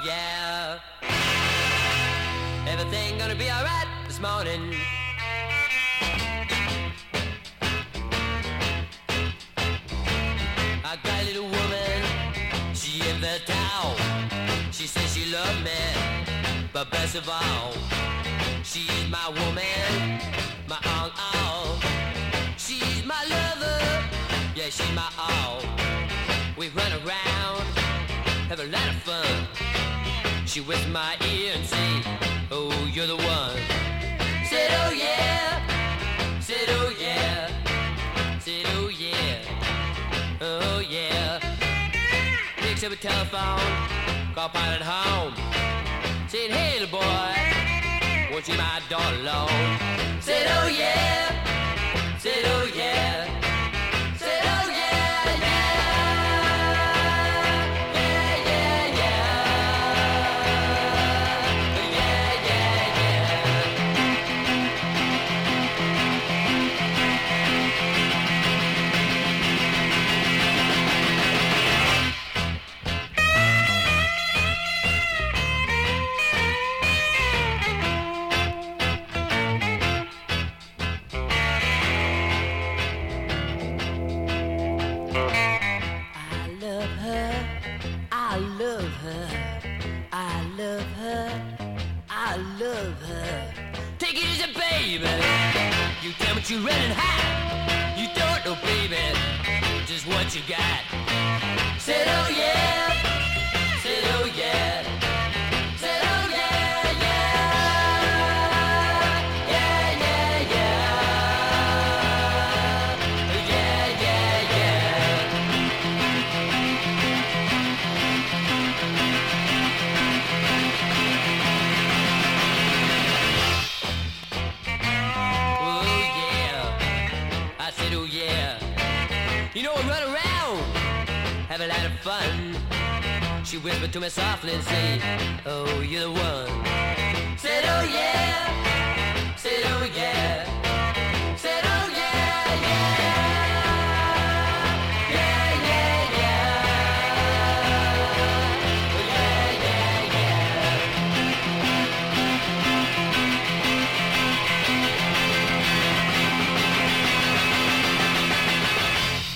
yeah. Everything gonna be alright this morning. I got a little woman, she in the town. She says she loved me, but best of all, she's my woman, my all. She's my lover, yeah, she's my all. We run around, have a lot of fun. She whispers my ear and say, oh, you're the one. Said, oh yeah, said, oh yeah, said, oh yeah, oh yeah. Picks up a telephone, call pilot home. Said, hey little boy, won't you my daughter alone? Said, oh yeah, said, oh yeah, said, oh yeah, yeah, yeah, yeah, yeah, yeah, yeah, yeah. Take it easy, baby. You tell me you're running high. You don't know, baby, just what you got. Said, oh yeah. Said, oh yeah. Said, oh yeah, yeah. Yeah, yeah, yeah. Yeah, yeah, yeah. You know, I run around, have a lot of fun. She whispered to me softly and said, oh, you're the one. Said, oh, yeah.